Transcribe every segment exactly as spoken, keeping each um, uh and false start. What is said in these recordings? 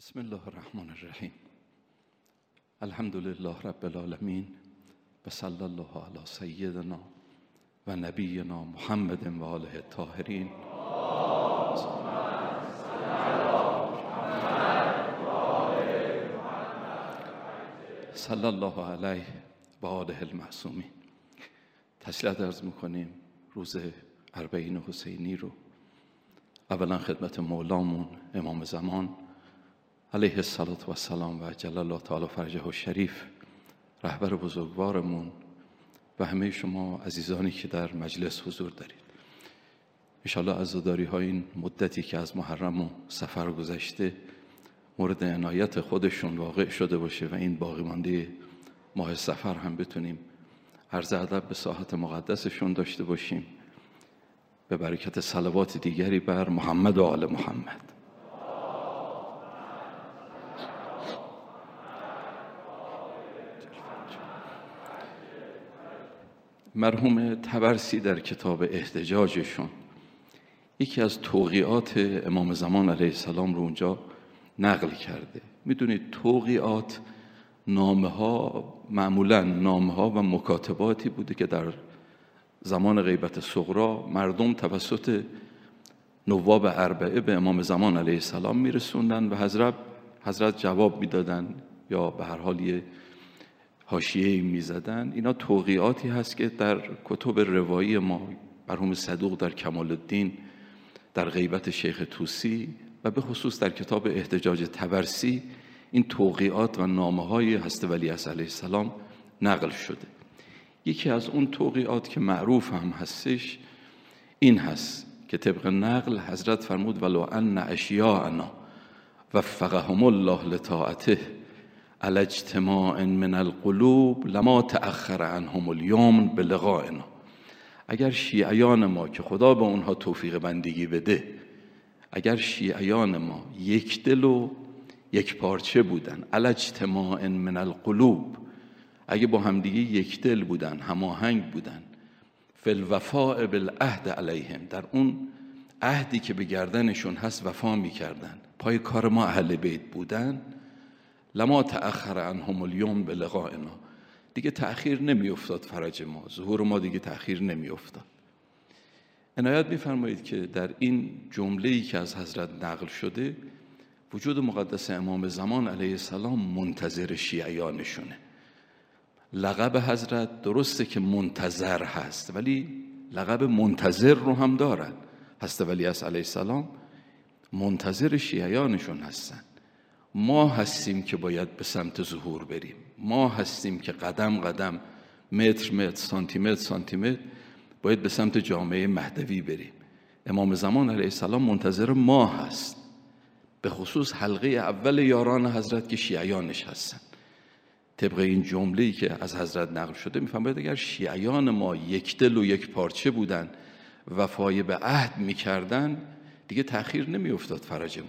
بسم الله الرحمن الرحیم. الحمد لله رب العالمین و صلی الله علی سیدنا و نبینا محمد و آله الطاهرین. صلی الله علیه و آله المعصومین. تسلیت عرض میکنیم روز اربعین حسینی رو اولا خدمت مولامون امام زمان علیه الصلاة و السلام و جل الله تعالی فرجه الشریف، رهبر بزرگوارمون و همه شما عزیزانی که در مجلس حضور دارید. انشاءالله عزاداری ها این مدتی که از محرم و سفر گذشته مورد عنایت خودشون واقع شده باشه و این باقی مانده ماه سفر هم بتونیم عرض ادب به ساحت مقدسشون داشته باشیم، به برکت صلوات دیگری بر محمد و آل محمد. مرحوم طبرسی در کتاب احتجاجشون یکی از توقیعات امام زمان علیه السلام رو اونجا نقل کرده. میدونید توقیعات نامه ها معمولا نامه ها و مکاتباتی بوده که در زمان غیبت صغرا مردم توسط نواب اربعه به امام زمان علیه السلام میرسوندن و حضرت حضرت جواب میدادن یا به هر حال یه حاشیه‌ای میزدن. اینا توقیعاتی هست که در کتب روایی ما، مرحوم صدوق در کمال الدین، در غیبت شیخ طوسی و به خصوص در کتاب احتجاج طبرسی این توقیعات و نامه های حضرت ولیعصر علیه السلام نقل شده. یکی از اون توقیعات که معروف هم هستش این هست که طبق نقل حضرت فرمود ولو ان اشیاءنا وفقهم الله لطاعته علی اجتماع من القلوب لما تأخر عنهم اليوم بلقائنا. اگر شیعیان ما که خدا به اونها توفیق بندگی بده، اگر شیعیان ما یک دل و یک پارچه بودن، علی اجتماع من القلوب، اگه با همدیگه یک دل بودن، هماهنگ بودن، فی الوفاء بالعهد علیهم، در اون عهدی که به گردنشون هست وفا میکردن، پای کار ما اهل بیت بودن، لما تأخر عنهم اليوم بلقائنا، دیگه تأخیر نمی افتاد فرج ما، ظهور ما دیگه تأخیر نمی افتاد. عنایت می‌فرمایید که در این جمله‌ای که از حضرت نقل شده وجود مقدس امام زمان علیه السلام منتظر شیعیانشونه. لقب حضرت درسته که منتظر هست ولی لقب منتظر رو هم دارن. حضرت ولیعصر علیه السلام منتظر شیعیانشون هستن. ما هستیم که باید به سمت ظهور بریم، ما هستیم که قدم قدم، متر متر، سانتی متر سانتی متر باید به سمت جامعه مهدوی بریم. امام زمان علیه السلام منتظر ما هست، به خصوص حلقه اول یاران حضرت که شیعیانش هستن. طبق این جمله‌ای که از حضرت نقل شده میفهمید اگر شیعیان ما یک دل و یک پارچه بودن، وفای به عهد میکردن، دیگه تأخیر نمیافتاد فرجمون.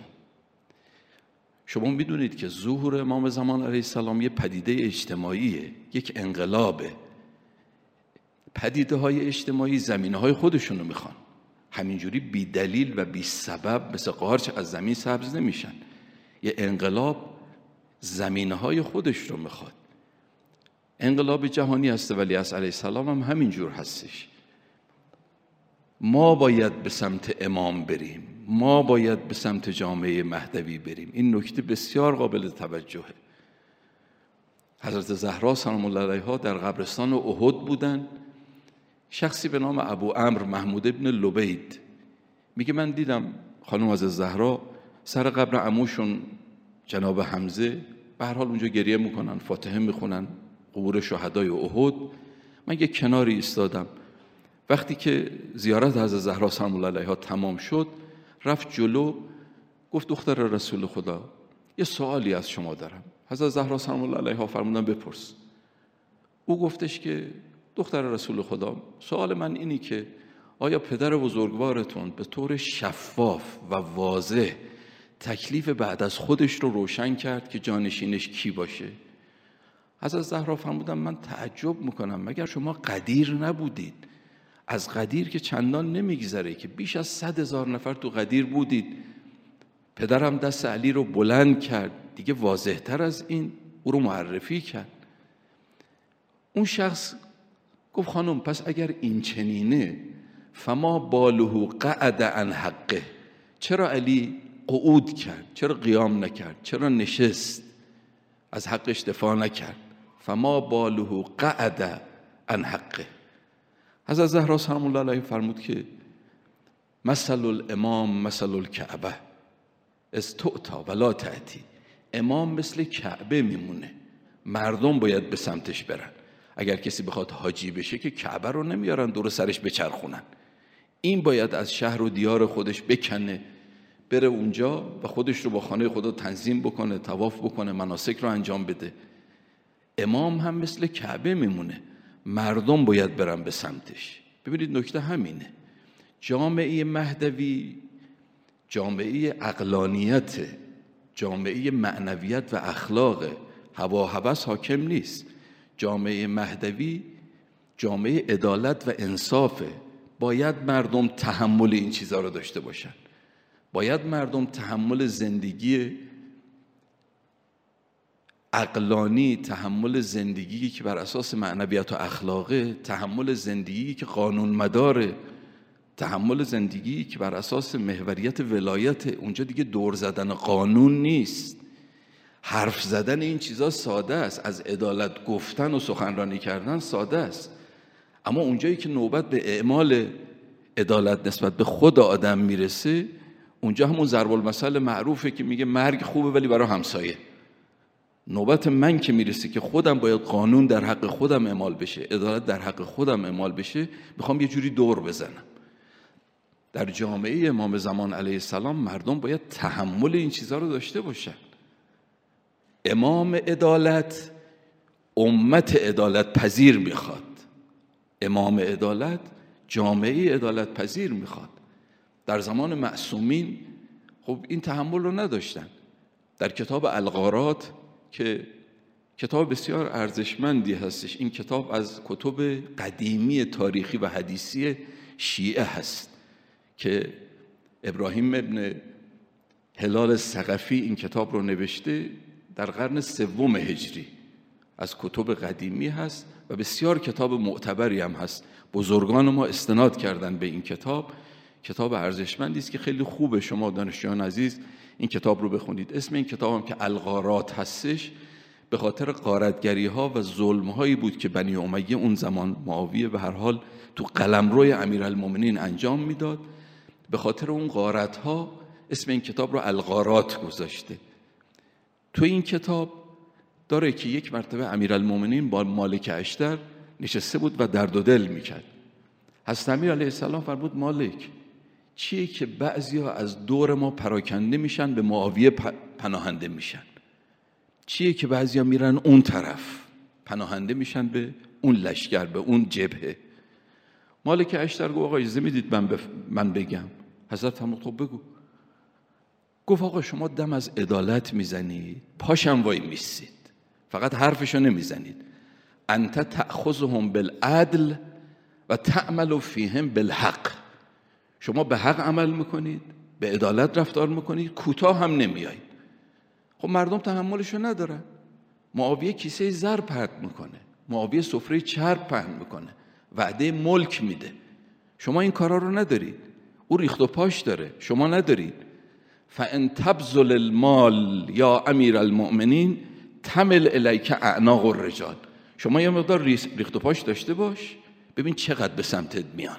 شما میدونید که ظهور امام زمان علیه السلام یه پدیده اجتماعیه، یک انقلابه. پدیده های اجتماعی زمینه های خودشونو میخوان، همینجوری بی دلیل و بی سبب مثل قارچ از زمین سبز نمیشن. یه انقلاب زمینه های خودش رو میخواد. انقلاب جهانی هست ولیعصر علیه السلام هم همینجور هستش. ما باید به سمت امام بریم، ما باید به سمت جامعه مهدوی بریم. این نکته بسیار قابل توجهه. حضرت زهرا سلام الله علیها در قبرستان احد بودن. شخصی به نام ابو عمرو محمود ابن لبید میگه من دیدم خانم از زهرا سر قبر عموشون جناب حمزه به هر حال اونجا گریه میکنن، فاتحه میخونن، قبور شهدای احد. من یه کناری ایستادم. وقتی که زیارت حضرت زهرا سلام الله علیها تمام شد، رفت جلو، گفت دختر رسول خدا یه سوالی از شما دارم. حضرت زهرا سلام الله علیها فرمودن بپرس. او گفتش که دختر رسول خدا، سوال من اینی که آیا پدر بزرگوارتون به طور شفاف و واضح تکلیف بعد از خودش رو روشن کرد که جانشینش کی باشه؟ حضرت زهرا فرمودن من تعجب میکنم، مگر شما قدیر نبودید؟ از قدیر که چندان نمیگذره که بیش از صد هزار نفر تو قدیر بودید، پدرم دست علی رو بلند کرد، دیگه واضح تر از این او رو معرفی کرد. اون شخص گفت خانم پس اگر این چنینه فما باله قعد عن حقه، چرا علی قعود کرد؟ چرا قیام نکرد؟ چرا نشست از حقش دفاع نکرد؟ فما باله قعد عن حقه. حضرت زهرا سلام الله علیها فرمود که مثل الامام مثل الکعبه استؤتا ولا تأتی. امام مثل کعبه میمونه، مردم باید به سمتش برن. اگر کسی بخواد حاجی بشه که کعبه رو نمیارن دور سرش بچرخونن، این باید از شهر و دیار خودش بکنه بره اونجا و خودش رو با خانه خدا تنظیم بکنه، طواف بکنه، مناسک رو انجام بده. امام هم مثل کعبه میمونه، مردم باید برن به سمتش. ببینید نکته همینه. جامعه مهدوی جامعه عقلانیت، جامعه معنویت و اخلاق، هوا هوس حاکم نیست. جامعه مهدوی جامعه عدالت و انصافه. باید مردم تحمل این چیزها رو داشته باشن، باید مردم تحمل زندگی عقلانی، تحمل زندگی که بر اساس معنویت و اخلاقه، تحمل زندگی که قانون مداره، تحمل زندگی که بر اساس محوریت ولایت. اونجا دیگه دور زدن قانون نیست، حرف زدن این چیزا ساده است، از عدالت گفتن و سخنرانی کردن ساده است، اما اونجایی که نوبت به اعمال عدالت نسبت به خود آدم میرسه، اونجا همون ضرب المثل معروفه که میگه مرگ خوبه ولی برای همسایه. نوبت من که میرسه که خودم باید قانون در حق خودم اعمال بشه، عدالت در حق خودم اعمال بشه، میخوام یه جوری دور بزنم. در جامعه امام زمان علیه السلام مردم باید تحمل این چیزها رو داشته باشن. امام عدالت امت عدالت پذیر میخواد، امام عدالت جامعه عدالت پذیر میخواد. در زمان معصومین خب این تحمل رو نداشتن. در کتاب الغارات که کتاب بسیار ارزشمندی هستش، این کتاب از کتب قدیمی تاریخی و حدیثی شیعه هست که ابراهیم ابن هلال ثقفی این کتاب رو نوشته در قرن سوم هجری، از کتب قدیمی هست و بسیار کتاب معتبری هم هست. بزرگان ما استناد کردن به این کتاب. کتاب ارزشمندی است که خیلی خوبه شما دانشجویان عزیز این کتاب رو بخونید. اسم این کتاب هم که الغارات هستش به خاطر غارتگری ها و ظلم هایی بود که بنی امیه اون زمان معاویه به هر حال تو قلمروی امیرالمومنین انجام میداد. به خاطر اون غارت ها اسم این کتاب رو الغارات گذاشته. تو این کتاب داره که یک مرتبه امیرالمومنین با مالک اشتر نشسته بود و درد و دل میکرد. حضرت امیر علیه السلام فرمود مالک چیه که بعضیا از دور ما پراکنده میشن به معاویه پناهنده میشن؟ چیه که بعضیا میرن اون طرف پناهنده میشن به اون لشکر، به اون جبهه؟ مالک اشتر گفت آقا اجازه میدید من, بف... من بگم؟ حضرت فرمود خب بگو. گفت آقا شما دم از عدالت میزنید، پاشم وای میسید، فقط حرفشو نمیزنید. انت تأخذهم بالعدل و تعمل فیهم بالحق. شما به حق عمل میکنید، به عدالت رفتار میکنید، کوتاه هم نمیایید. خب مردم تحملشو ندارن. معاویه کیسه زر پرت میکنه، معاویه سفره چرب پهن میکنه، وعده ملک میده، شما این کارا رو ندارید. او ریخت و پاش داره، شما ندارید. فان تبذل المال یا امیر المؤمنین تمل الیک اعناق الرجال. شما یه مقدار ریخت و پاش داشته باش، ببین چقدر به سمتت میان.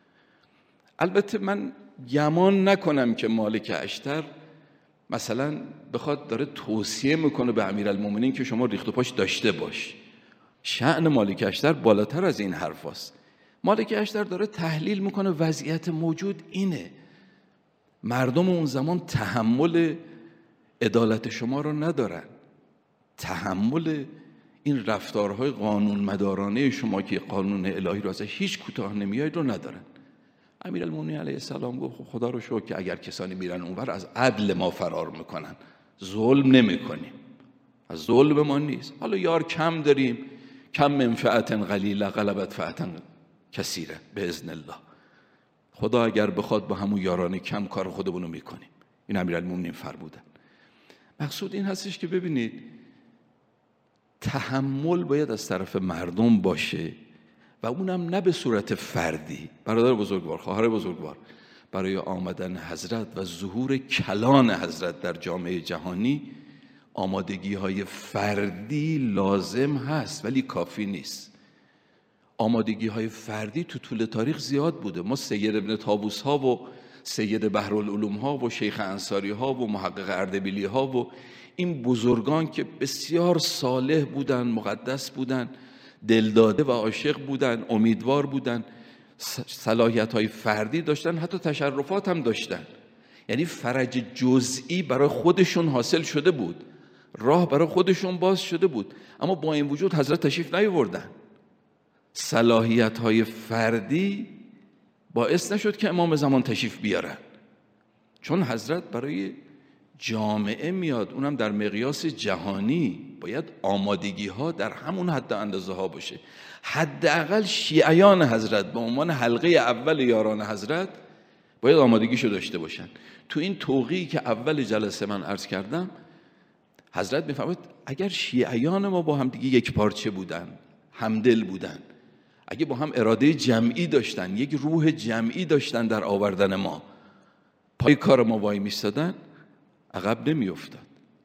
البته من گمان نکنم که مالک اشتر مثلا بخواد داره توصیه میکنه به امیرالمومنین که شما ریخت و پاش داشته باش. شأن مالک اشتر بالاتر از این حرف هست. مالک اشتر داره تحلیل میکنه وضعیت موجود اینه. مردم اون زمان تحمل عدالت شما رو ندارن، تحمل این رفتارهای قانون مدارانه شما که قانون الهی رو ازش هیچ کوتاه نمیاید رو ندارن. امیرالمومنین علیه السلام گفت خدا رو شکر که اگر کسانی میرن اونور از عدل ما فرار میکنن، ظلم نمیکنیم، از ظلم ما نیست. حالا یار کم داریم، کم من فئة قلیله غلبت فئة کثیره باذن الله. خدا اگر بخواد با همون یاران کم کار خودمونو میکنیم. این امیرالمومنین فرمودن. مقصود این هستش که ببینید تحمل باید از طرف مردم باشه و اونم نه به صورت فردی. برادر بزرگوار، خواهر بزرگوار، برای آمدن حضرت و ظهور کلان حضرت در جامعه جهانی آمادگی های فردی لازم هست ولی کافی نیست. آمادگی های فردی تو طول تاریخ زیاد بوده. ما سید ابن طاووس ها و سید بحرالعلوم ها و شیخ انصاری ها و محقق اردبیلی ها و این بزرگان که بسیار صالح بودن، مقدس بودن، دلداده و عاشق بودن، امیدوار بودن، صلاحیت های فردی داشتن، حتی تشرفات هم داشتن. یعنی فرج جزئی برای خودشون حاصل شده بود، راه برای خودشون باز شده بود، اما با این وجود حضرت تشریف نیاوردن. صلاحیت های فردی باعث نشد که امام زمان تشریف بیارن، چون حضرت برای جامعه میاد، اونم در مقیاس جهانی. باید آمادگی ها در همون حد اندازه ها باشه. حداقل شیعیان حضرت به عنوان حلقه اول یاران حضرت باید آمادگیشو داشته باشن. تو این توقیعی که اول جلسه من عرض کردم، حضرت میفرماید اگر شیعیان ما با هم دیگه یک پارچه بودن، همدل بودن، اگه با هم اراده جمعی داشتن، یک روح جمعی داشتن در آوردن ما، پای کار ما وای میستادن، عقب نمی افتاد.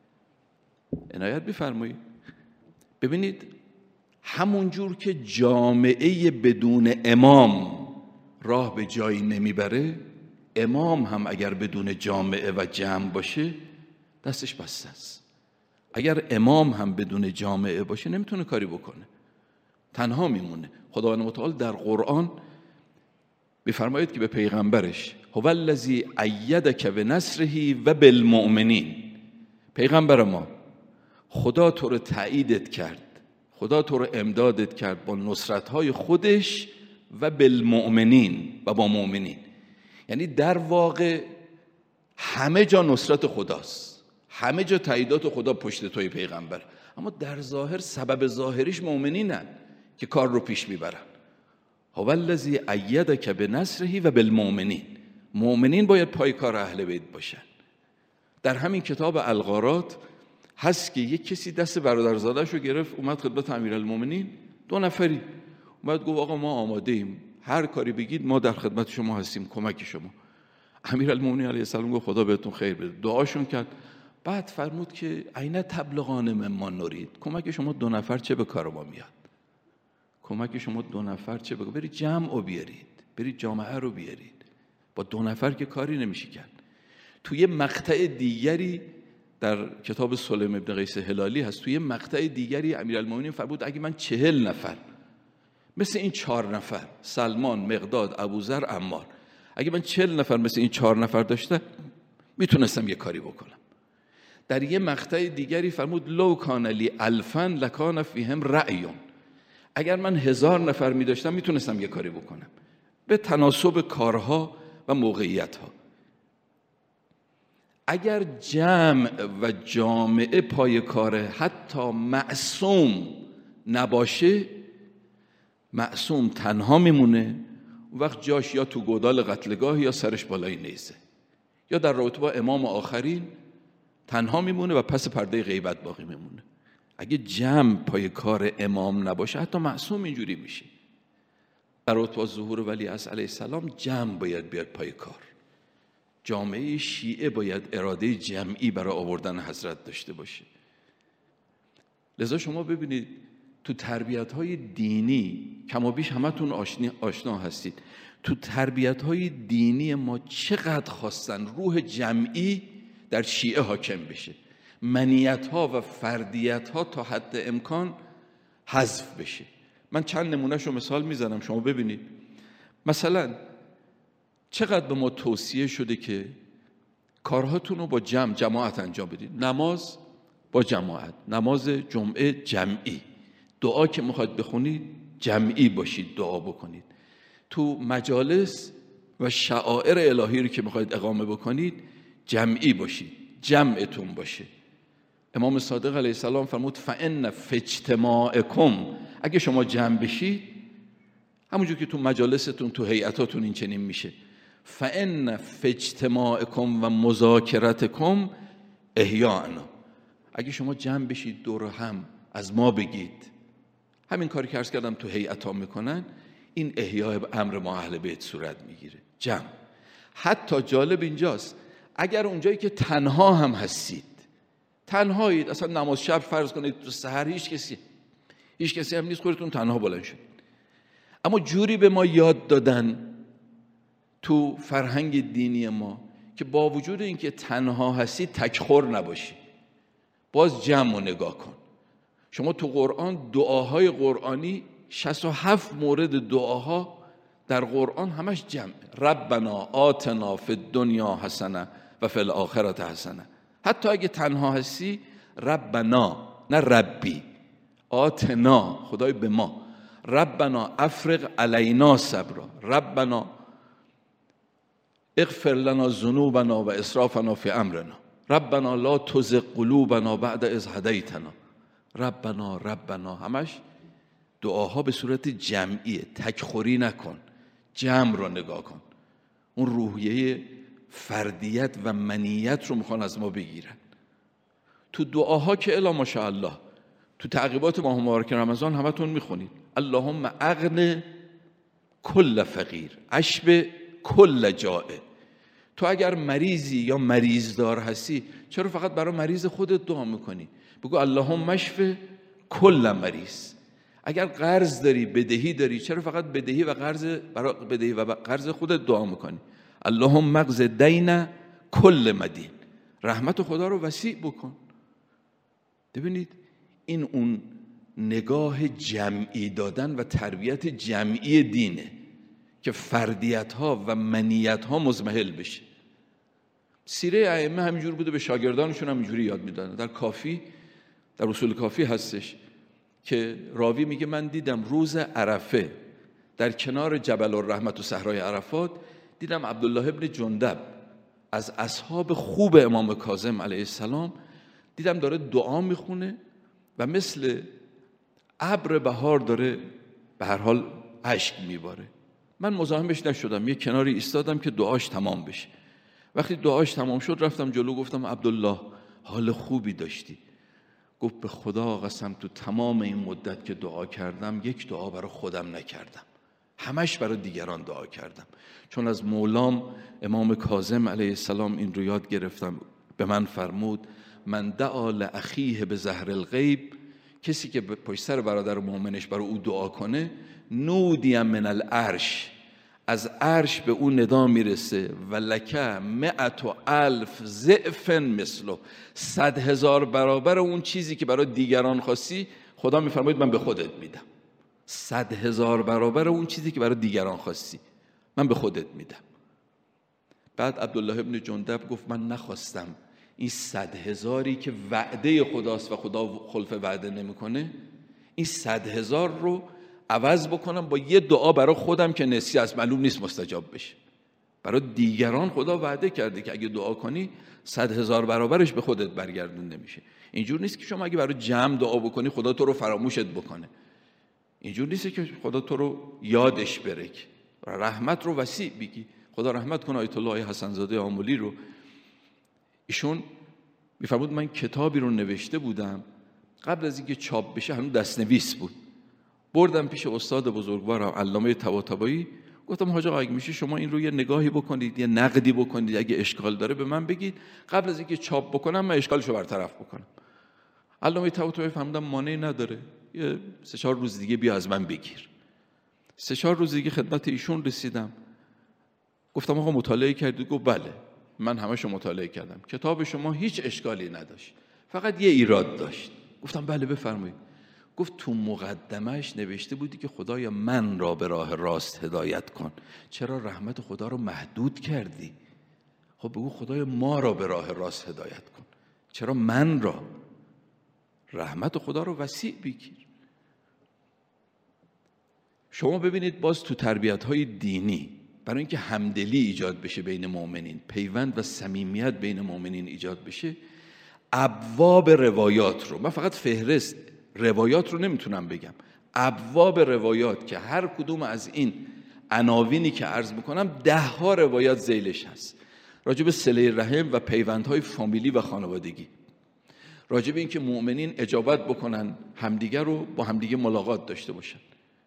عنایت بفرمایید. ببینید همون جور که جامعه بدون امام راه به جایی نمیبره، امام هم اگر بدون جامعه و جمع باشه دستش بسته است. اگر امام هم بدون جامعه باشه نمیتونه کاری بکنه، تنها میمونه. خداوند متعال در قرآن میفرماید که به پیغمبرش هو الذی ایدک بنصره و بالمؤمنین، پیغمبر ما خدا تو رو تأییدت کرد، خدا تو رو امدادت کرد با نصرت‌های خودش و بالمؤمنین و با مؤمنین. یعنی در واقع همه جا نصرت خداست، همه جا تأییدات خدا پشت توی پیغمبر، اما در ظاهر سبب ظاهریش مؤمنینن که کار رو پیش میبرن. هو الذی ایدک بنصره و بالمؤمنین، مؤمنین باید پای کار اهل بیت باشن. در همین کتاب الغارات هست که یک کسی دست برادرزاده‌شو رو گرفت، اومد خدمت امیرالمومنین، دو نفری اومد گفت آقا ما آماده ایم، هر کاری بگید ما در خدمت شما هستیم، کمک شما. امیرالمومنین علیه السلام گفت خدا بهتون خیر بده، دعاشون کرد. بعد فرمود که عین تبلغان مما نرید، کمک شما دو نفر چه به کار ما میاد؟ کمک شما دو نفر چه بگو؟ برید جمع رو بیارید، برید جامعه رو بیارید. با دو نفر که کاری نمیشه کرد. توی مقطع دیگری در کتاب سلیم ابن قیس هلالی هست، توی مقطع دیگری امیرالمومنین فرمود اگه من چهل نفر مثل این چهار نفر، سلمان، مقداد، ابوذر، عمار، اگه من چهل نفر مثل این چهار نفر داشته میتونستم یه کاری بکنم. در یه مقطع دیگری فرمود لو کان لی الفا لکان فیهم رأیون، اگر من هزار نفر می داشتم میتونستم یه کاری بکنم، به تناسب کارها و موقعیت ها. اگر جمع و جامعه پای کار حتی معصوم نباشه، معصوم تنها میمونه، اون وقت جاش یا تو گودال قتلگاه یا سرش بالای نیزه، یا در رابطه با امام آخرین تنها میمونه و پس پرده غیبت باقی میمونه. اگه جمع پای کار امام نباشه حتی معصوم اینجوری میشه. در رابطه با ظهور ولی عصر علیه السلام جمع باید بیاد پای کار. جامعه شیعه باید اراده جمعی برای آوردن حضرت داشته باشه. لذا شما ببینید تو تربیت‌های دینی کم و بیش همتون آشنا هستید، تو تربیت‌های دینی ما چقدر خواستن روح جمعی در شیعه حاکم بشه، منیت‌ها و فردیت‌ها تا حد امکان حذف بشه. من چند نمونهشو مثال میزنم شما ببینید. مثلا چقدر به ما توصیه شده که کارهاتون رو با جمع جماعت انجام بدید. نماز با جماعت، نماز جمعه جمعی، دعا که میخواید بخونید جمعی باشید، دعا بکنید. تو مجالس و شعائر الهی رو که میخواید اقامه بکنید جمعی باشید، جمعتون باشه. امام صادق علیه السلام فرمود فإن فی اجتماعکم، اگه شما جمع بشید، همونجور که تو مجالستون تو هیئتاتون این چنین میشه، فان فی اجتماعکم و مذاکرتکم احیانا. اگه شما جمع بشید دور هم از ما بگید، همین کاری که عرض کردم تو هیئت‌ها میکنن، این احیای امر ما اهل بیت صورت میگیره. جمع. حتی جالب اینجاست اگر اونجایی که تنها هم هستید، تنهایید، اصلا نماز شب فرض کنید تو سحر هیچ کسی هیچ کسی هم نیست، خودتون تنها بلند شد، اما جوری به ما یاد دادن تو فرهنگ دینی ما که با وجود اینکه تنها هستی تکخور نباشی، باز جمع و نگاه کن. شما تو قرآن دعاهای قرآنی شصت و هفت مورد دعاها در قرآن همش جمع. ربنا آتنا فی الدنیا حسنه و فی الاخرة حسنه. حتی اگه تنها هستی ربنا، نه ربی، آتنا، خدای به ما، ربنا افرغ علینا صبرا، ربنا اغفر لنا ذنوبنا و اسرافنا فی امرنا، ربنا لا تزغ قلوبنا بعد اذ هدیتنا، ربنا ربنا. همش دعاها به صورت جمعیه، تکخوری نکن، جمع رو نگاه کن. اون روحیه فردیت و منیت رو میخوان از ما بگیرن. تو دعاها که الا ماشاءالله تو تعقیبات ماه مبارک رمضان همتون میخونید اللهم اغن کل فقیر اشب کل جائع. تو اگر مریضی یا مریضدار هستی چرا فقط برای مریض خودت دعا میکنی؟ بگو اللهم اشف کل مریض. اگر قرض داری، بدهی داری، چرا فقط بدهی و قرض برای بدهی و قرض خودت دعا میکنی؟ اللهم اقض دین کل مدین. رحمت خدا رو وسیع بکن. ببینید این اون نگاه جمعی دادن و تربیت جمعی دینه که فردیت ها و منیت ها مزمحل بشه. سیره ائمه همینجور بوده، به شاگردانشون همینجوری یاد میدن. در کافی، در اصول کافی هستش که راوی میگه من دیدم روز عرفه در کنار جبل الرحمة و صحرای عرفات دیدم عبدالله ابن جندب از اصحاب خوب امام کاظم علیه السلام، دیدم داره دعا میخونه و مثل ابر بهار داره به هر حال اشک میباره. من مزاحمش نشدم، یه کناری ایستادم که دعاش تمام بشه. وقتی دعاش تمام شد رفتم جلو، گفتم عبدالله حال خوبی داشتی؟ گفت به خدا قسم تو تمام این مدت که دعا کردم یک دعا برای خودم نکردم، همش برای دیگران دعا کردم. چون از مولام امام کاظم علیه السلام این رو یاد گرفتم، به من فرمود من دعا لاخیه به ظهر الغیب، کسی که پشت سر برادر مؤمنش برای او دعا کنه، نودی من العرش، از عرش به اون ندا میرسه و لکه مئت و الف ضعف مثله، صد هزار برابر اون چیزی که برای دیگران خواستی خدا میفرماید من به خودت میدم. صد هزار برابر اون چیزی که برای دیگران خواستی من به خودت میدم. بعد عبدالله ابن جندب گفت من نخواستم این صد هزاری که وعده خداست و خدا خلف وعده نمیکنه، این صد هزار رو عوض بکنم با یه دعا برای خودم که نسی است، معلوم نیست مستجاب بشه. برای دیگران خدا وعده کرده که اگه دعا کنی صد هزار برابرش به خودت برگردون نمیشه. اینجور نیست که شما اگه برای جمع دعا بکنی خدا تو رو فراموشت بکنه. اینجور نیست که خدا تو رو یادش بره. رحمت رو وسیع بگی. خدا رحمت کنه آیت الله حسن زاده آملی رو. ایشون میفرمود من کتابی رو نوشته بودم، قبل از اینکه چاپ بشه هنوز دستنویس بود، بردم پیش استاد بزرگوارم علامه طباطبایی، گفتم حاج آقا اگه میشه شما این رو یه نگاهی بکنید، یه نقدی بکنید، اگه اشکال داره به من بگید، قبل از اینکه چاپ بکنم من اشکالشو برطرف بکنم. علامه طباطبایی فهمیدم مانعی نداره، یه سه چهار روز دیگه بیا از من بگیر. سه چهار روز دیگه خدمت ایشون رسیدم، گفتم آقا مطالعه کردید؟ گفت بله من همه‌شو مطالعه کردم، کتاب شما هیچ اشکالی نداشت، فقط یه ایراد داشت. گفتم بله بفرمایید. گفت تو مقدمهش نوشته بودی که خدایا من را به راه راست هدایت کن، چرا رحمت خدا رو محدود کردی؟ خب بگو خدایا ما را به راه راست هدایت کن، چرا من را؟ رحمت خدا رو وسیع بگیر. شما ببینید باز تو تربیت‌های دینی برای اینکه همدلی ایجاد بشه بین مؤمنین، پیوند و صمیمیت بین مؤمنین ایجاد بشه، ابواب روایات رو، من فقط فهرست روایات رو نمیتونم بگم، ابواب روایات که هر کدوم از این عناوینی که عرض میکنم ده ها روایت ذیلش هست، راجع به صله رحم و پیوندهای فامیلی و خانوادگی، راجع به اینکه مؤمنین اجابت بکنن همدیگر رو با همدیگه ملاقات داشته باشن.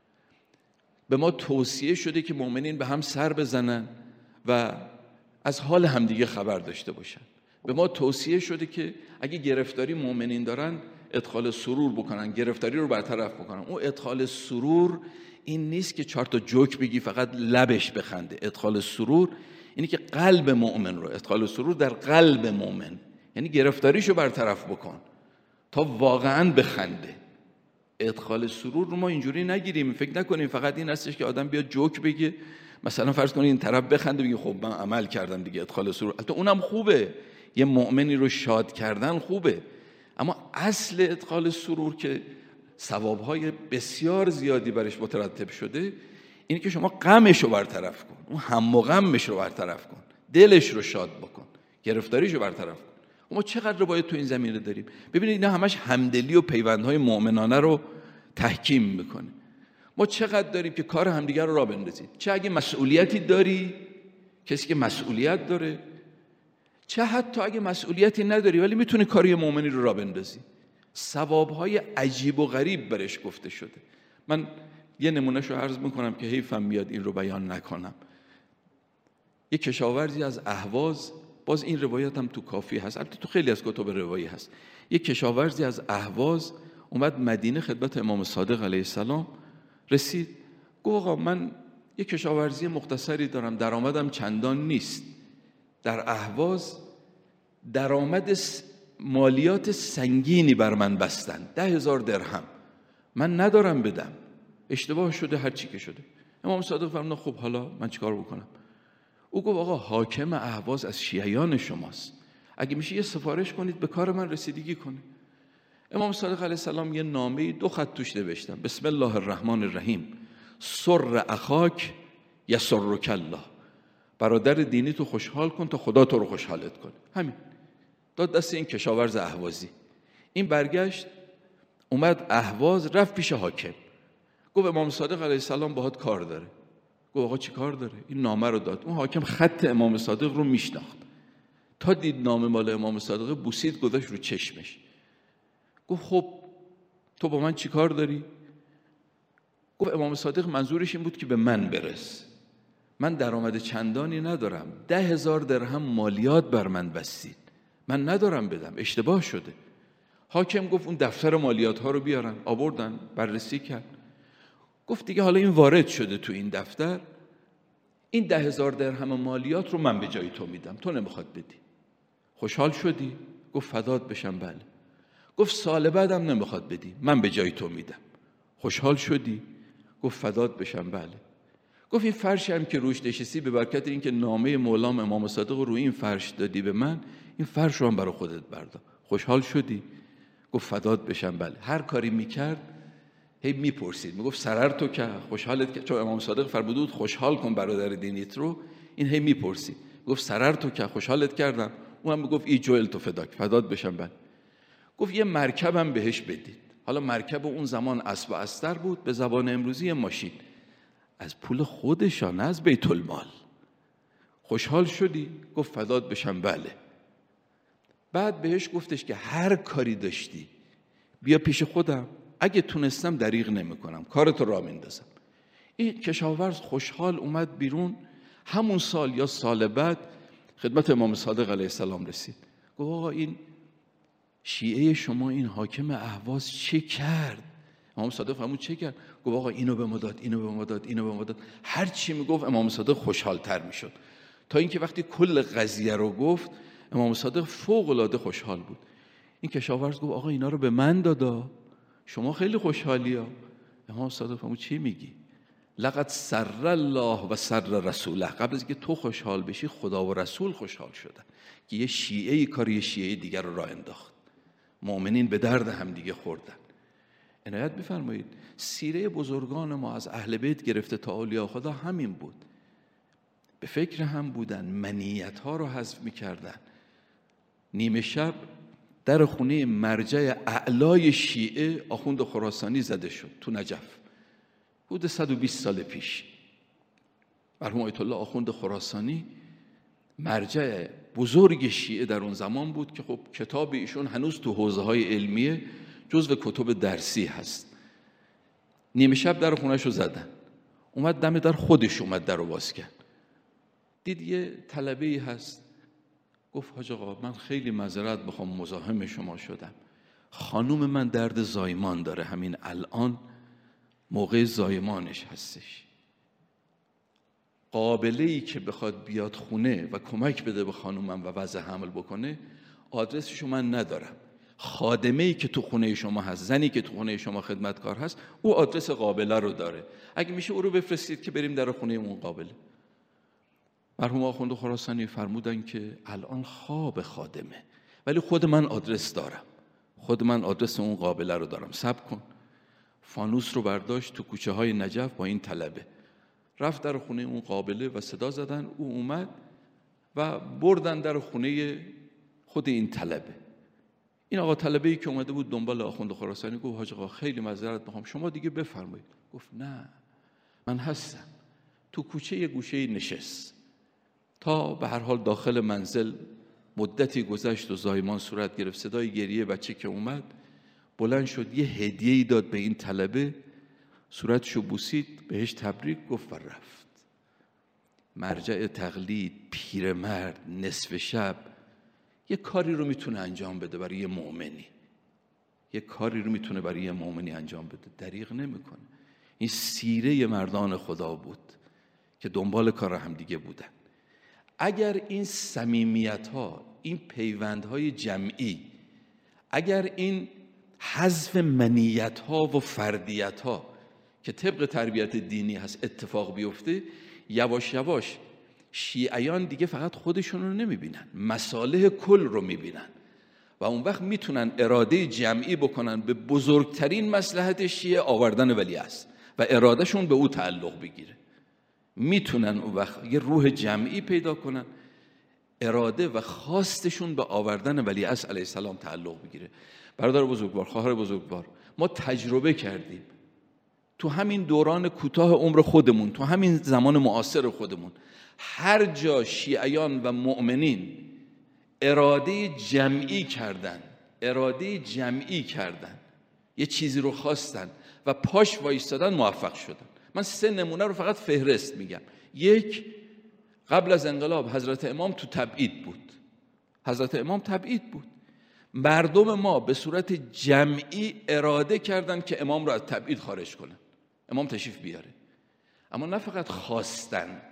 به ما توصیه شده که مؤمنین به هم سر بزنن و از حال همدیگه خبر داشته باشن. به ما توصیه شده که اگه گرفتاری مؤمنین دارن ادخال سرور بکنن، گرفتاری رو برطرف بکنن. اون ادخال سرور این نیست که چهار تا جوک بگی فقط لبش بخنده. ادخال سرور اینی که قلب مؤمن رو، ادخال سرور در قلب مؤمن، یعنی گرفتاریشو برطرف بکن تا واقعا بخنده. ادخال سرور رو ما اینجوری نگیریم، فکر نکنیم فقط این هستش که آدم بیاد جوک بگه، مثلا فرض کنید این طرف بخنده بگه خب من عمل کردم دیگه، ادخال سرور. البته اونم خوبه، یه مؤمنی رو شاد کردن خوبه، اما اصل ادخال سرور که ثوابهای بسیار زیادی برش مترتب شده اینه که شما غمش رو برطرف کن، اون هم و غمش رو برطرف کن، دلش رو شاد بکن، گرفتاریش رو برطرف کن. ما چقدر روایت تو این زمینه داریم. ببینید اینا همش همدلی و پیوندهای مؤمنانه رو تحکیم میکنه. ما چقدر داریم که کار همدیگر رو راه بندازید، چه اگه مسئولیتی داری، کسی که مسئولیت داره، چه حتی اگه مسئولیتی نداری ولی میتونی کاری مؤمنی رو راه بندازی. ثوابهای عجیب و غریب برش گفته شده. من یه نمونهشو عرض میکنم که حیفم میاد این رو بیان نکنم. یه کشاورزی از اهواز، باز این روایت هم تو کافی هست، البته تو خیلی از کتب روایی هست. یه کشاورزی از اهواز اومد مدینه خدمت امام صادق علیه السلام، رسید گفت آقا من یه کشاورزی مختصری دارم، درآمدم چندان نیست. در اهواز درآمد مالیات سنگینی بر من بستن، ده هزار درهم، من ندارم بدم، اشتباه شده هر چی که شده. امام صادق فرمود خب حالا من چیکار بکنم؟ او گفت آقا حاکم اهواز از شیعیان شماست، اگه میشه یه سفارش کنید به کار من رسیدگی کنه. امام صادق علیه السلام یه نامه دو خط توش نوشتن، بسم الله الرحمن الرحیم، سر اخاک یسرک الله، برادر دینی تو خوشحال کن تا خدا تو رو خوشحالت کنه. همین داد دست این کشاورز اهوازی. این برگشت اومد اهواز، رفت پیش حاکم، گفت امام صادق علیه السلام باهات کار داره. گفت آقا چی کار داره؟ این نامه رو داد. اون حاکم خط امام صادق رو میشناخت، تا دید نامه مال امام صادق بوسید گذاشت رو چشمش. گفت خب تو با من چی کار داری؟ گفت امام صادق منظورش این بود که به من برس، من درآمد چندانی ندارم، ده هزار درهم مالیات بر من بستید، من ندارم بدم، اشتباه شده. حاکم گفت اون دفتر مالیات ها رو بیارن. آوردن، بررسی کرد. گفت دیگه حالا این وارد شده تو این دفتر، این ده هزار درهم مالیات رو من به جای تو میدم، تو نمیخواد بدی. خوشحال شدی؟ گفت فدات بشم بله. گفت سال بعدم نمیخواد بدی، من به جای تو میدم. خوشحال شدی؟ گفت فدات بشم بله. گفت این فرشی هم که روش نشستی به برکت این که نامه مولام امام صادق رو این فرش دادی به من، این فرش رو هم برای خودت بردار. خوشحال شدی؟ گفت فدات بشم بله. هر کاری میکرد هی میپرسید، میگفت سرر تو که خوشحالت که، چون امام صادق فرموده بود خوشحال کن برادر دینیت رو، این هی میپرسید، گفت سرر تو که خوشحالت کردم. اون هم میگفت ای جوئل تو فداک، فدات بشم بله. گفت یه مرکبم بهش بدید. حالا مرکب اون زمان اسب و استر بود، به زبان امروزی ماشین، از پول خودشان، نه از بیت المال. خوشحال شدی؟ گفت فدات بشم بله. بعد بهش گفتش که هر کاری داشتی بیا پیش خودم، اگه تونستم دریغ نمی کنم، کارتو راه میندازم. این کشاورز خوشحال اومد بیرون. همون سال یا سال بعد خدمت امام صادق علیه السلام رسید. گفت آقا این شیعه شما این حاکم اهواز چه کرد؟ امام صادق فرمود چه کرد؟ گفت آقا اینو به ما داد، اینو به ما داد، اینو به ما داد. هر چی میگفت امام صادق خوشحال‌تر میشد، تا اینکه وقتی کل قضیه رو گفت امام صادق فوق العاده خوشحال بود. این کشاورز گفت آقا اینا رو به من دادا، شما خیلی خوشحالی ها. امام صادق فرمود چی میگی؟ لقد سر الله و سر رسوله، قبل از اینکه تو خوشحال بشی خدا و رسول خوشحال شدن که یه شیعه کاری شیعه دیگر رو راه انداخت، مؤمنین به درد هم دیگه خوردن. عنایت بفرمایید سیره بزرگان ما از اهل بیت گرفته تا اولیاء خدا همین بود، به فکر هم بودن، منیت ها رو حذف میکردن. نیمه شب در خونه مرجع اعلای شیعه آخوند خراسانی زده شد تو نجف، حدود صد و بیست سال پیش. مرحوم آیت الله آخوند خراسانی مرجع بزرگ شیعه در اون زمان بود که خب کتاب ایشون هنوز تو حوزه‌های علمیه جزو کتب درسی هست. نیمه شب در خونه‌شو زدن، اومد دم در، خودش اومد در رو باز کرد، دید یه طلبه‌ای هست، گفت حاج آقا من خیلی معذرت بخوام مزاحم شما شدم، خانوم من درد زایمان داره، همین الان موقع زایمانش هستش، قابله‌ای که بخواد بیاد خونه و کمک بده به خانومم و وضع حمل بکنه آدرسشو من ندارم، خادمه‌ای که تو خونه شما هست، زنی که تو خونه شما خدمتکار هست، او آدرس قابله رو داره، اگه میشه او رو بفرستید که بریم در خونه اون قابله. مرحوم آخوند خراسانی فرمودن که الان خواب خادمه، ولی خود من آدرس دارم، خود من آدرس اون قابله رو دارم، صبر کن. فانوس رو برداشت، تو کوچه های نجف با این طلبه رفت در خونه اون قابله و صدا زدن، او اومد و بردن در خونه خود این طلبه. این آقا طلبه‌ای که اومده بود دنبال آخوند خراسانی گفت حاج آقا خیلی معذرت میخوام، شما دیگه بفرمایید. گفت نه من هستم. تو کوچه یه گوشه نشست تا به هر حال داخل منزل مدتی گذشت و زایمان صورت گرفت. صدای گریه بچه که اومد بلند شد یه هدیه‌ای داد به این طلبه، صورتشو بوسید، بهش تبریک گفت و رفت. مرجع تقلید، پیرمرد، نصف شب یه کاری رو میتونه انجام بده برای یه مؤمنی، یه کاری رو میتونه برای یه مؤمنی انجام بده، دریغ نمیکنه. این سیره مردان خدا بود که دنبال کار هم دیگه بودن. اگر این صمیمیت‌ها، این پیوندهای جمعی، اگر این حذف منیت‌ها و فردیت‌ها که طبق تربیت دینی هست اتفاق بیفته، یواش یواش شیعیان دیگه فقط خودشون رو نمیبینن، مصالح کل رو میبینن و اون وقت میتونن اراده جمعی بکنن به بزرگترین مصلحت شیعه آوردن ولیعصر و ارادهشون به او تعلق بگیره. میتونن اون وقت یه روح جمعی پیدا کنن، اراده و خواستشون به آوردن ولیعصر علیه السلام تعلق بگیره. برادر بزرگوار، خواهر بزرگوار، ما تجربه کردیم تو همین دوران کوتاه عمر خودمون، تو همین زمان معاصر خودمون، هر جا شیعیان و مؤمنین اراده جمعی کردن، اراده جمعی کردن، یه چیزی رو خواستن و پاش وایستادن، موفق شدن. من سه نمونه رو فقط فهرست میگم. یک، قبل از انقلاب حضرت امام تو تبعید بود، حضرت امام تبعید بود، مردم ما به صورت جمعی اراده کردن که امام رو از تبعید خارج کنن، امام تشریف بیاره، اما نه فقط خواستن،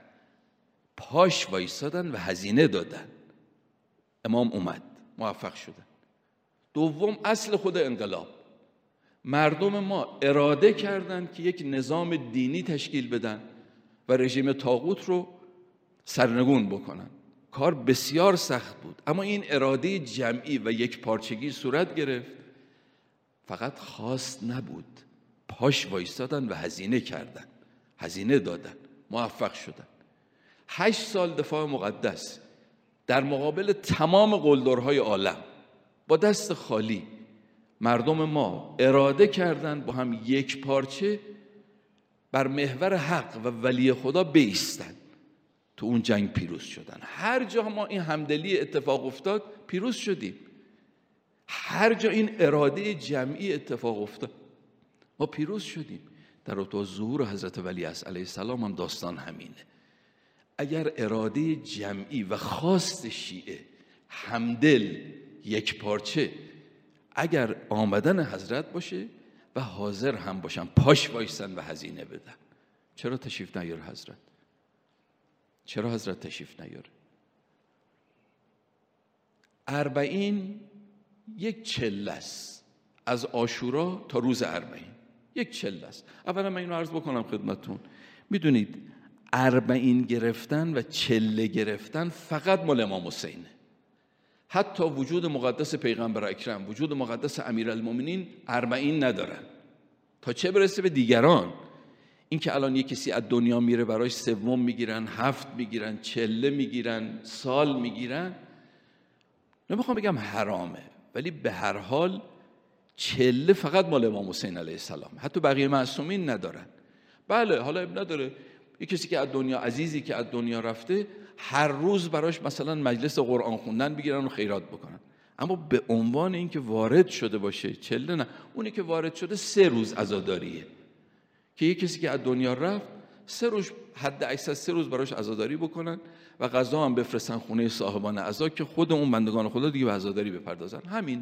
پاش وایستادن و هزینه دادن، امام اومد، موفق شدن. دوم، اصل خود انقلاب، مردم ما اراده کردند که یک نظام دینی تشکیل بدن و رژیم طاغوت رو سرنگون بکنن. کار بسیار سخت بود، اما این اراده جمعی و یک پارچگی صورت گرفت. فقط خواست نبود، پاش وایستادن و هزینه کردن، هزینه دادن، موفق شدن. هشت سال دفاع مقدس در مقابل تمام قلدرهای عالم با دست خالی، مردم ما اراده کردن با هم یک پارچه بر محور حق و ولی خدا بایستن، تو اون جنگ پیروز شدن. هر جا ما این همدلی اتفاق افتاد پیروز شدیم، هر جا این اراده جمعی اتفاق افتاد ما پیروز شدیم. در رابطه ظهور حضرت ولیعصر علیه السلام هم داستان همینه. اگر اراده جمعی و خواست شیعه همدل، یک پارچه، اگر آمدن حضرت باشه و حاضر هم باشن، پاش وایسن و هزینه بدن. چرا تشریف نیاره حضرت؟ چرا حضرت تشریف نیاره؟ اربعین یک چله است، از عاشورا تا روز اربعین یک چله است. اولا من اینو عرض بکنم خدمتون، میدونید اربعین گرفتن و چله گرفتن فقط مال امام حسینه. حتی وجود مقدس پیغمبر اکرم، وجود مقدس امیرالمومنین اربعین ندارن، تا چه برسه به دیگران. این که الان یک کسی از دنیا میره براش سوم میگیرن، هفت میگیرن، چله میگیرن، سال میگیرن، نمیخوام بگم حرامه، ولی به هر حال چله فقط مال امام حسین علیه السلام، حتی بقیه معصومین ندارن. بله حالا اب نداره، یه کسی که از دنیا، عزیزی که از دنیا رفته، هر روز براش مثلا مجلس قرآن خوندن بگیرن و خیرات بکنن، اما به عنوان اینکه وارد شده باشه چله نه. اونی که وارد شده سه روز عزاداریه، که یه کسی که از دنیا رفت سه روز، حد اکثر سه روز براش عزاداری بکنن و غذا هم بفرستن خونه صاحبان عزا که خود اون بندگان خدا دیگه به عزاداری بپردازن. همینه.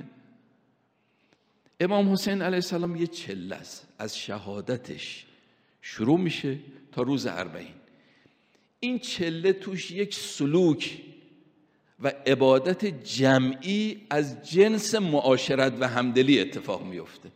امام حسین علیه السلام یه چله است، از شهادتش شروع میشه تا روز اربعین. این چله توش یک سلوک و عبادت جمعی از جنس معاشرت و همدلی اتفاق میفته.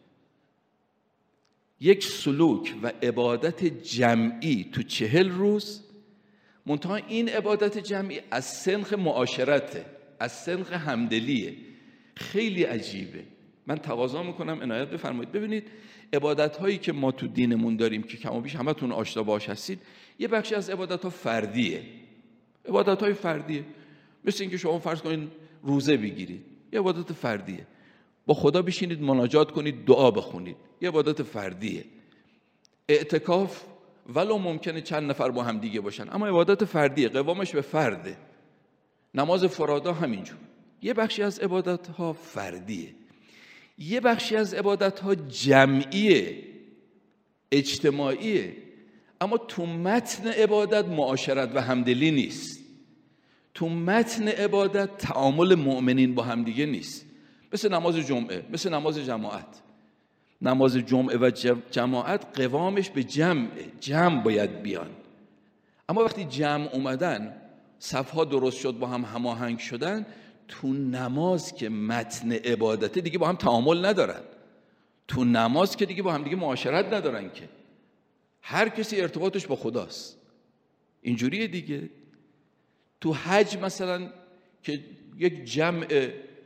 یک سلوک و عبادت جمعی تو چهل روز، منتها این عبادت جمعی از سنخ معاشرته، از سنخ همدلیه. خیلی عجیبه. من تقاضا میکنم عنایت بفرمایید. ببینید عبادت هایی که ما تو دینمون داریم که کم و بیش همتون آشنا باش هستید، یه بخشی از عبادت ها فردیه. عبادت های فردیه، مثل اینکه شما فرض کنید روزه بگیرید، یه عبادت فردیه. با خدا بشینید مناجات کنید، دعا بخونید، یه عبادت فردیه. اعتکاف ولو ممکنه چند نفر با هم دیگه باشن، اما عبادت فردیه، قوامش به فرده. نماز فرادا همینجور. یه بخشی از عبادت ها فردیه، یه بخشی از عبادت ها جمعیه، اجتماعیه، اما تو متن عبادت معاشرت و همدلی نیست. تو متن عبادت تعامل مؤمنین با همدیگه نیست. مثل نماز جمعه، مثل نماز جماعت. نماز جمعه و جماعت قوامش به جمعه، جمع باید بیان. اما وقتی جمع اومدن، صفها درست شد، با هم هماهنگ شدن، تو نماز که متن عبادته دیگه با هم تعامل ندارن. تو نماز که دیگه با هم دیگه معاشرت ندارن، که هر کسی ارتباطش با خداست. اینجوریه دیگه. تو حج مثلا که یک جمع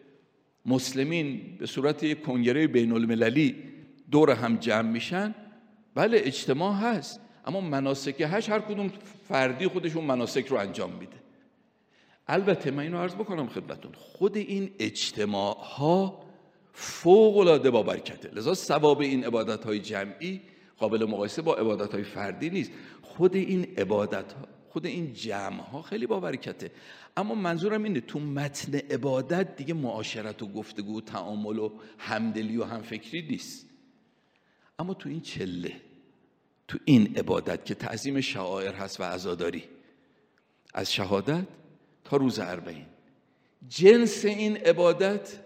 مسلمین به صورت یک کنگره بین المللی دور هم جمع میشن، بله اجتماع هست، اما مناسک حج هر کدوم فردی خودشون مناسک رو انجام میده. البته من اینو عرض بکنم خدمتون، خود این اجتماع ها فوق العاده با برکته، لذا ثواب این عبادت های جمعی قابل مقایسه با عبادت های فردی نیست. خود این عبادت ها، خود این جمع ها خیلی با برکته. اما منظورم اینه تو متن عبادت دیگه معاشرت و گفتگو و تعامل و همدلی و همفکری نیست. اما تو این چله، تو این عبادت که تعظیم شعائر هست و عزاداری، از شهادت تا روز اربعین، جنس این عبادت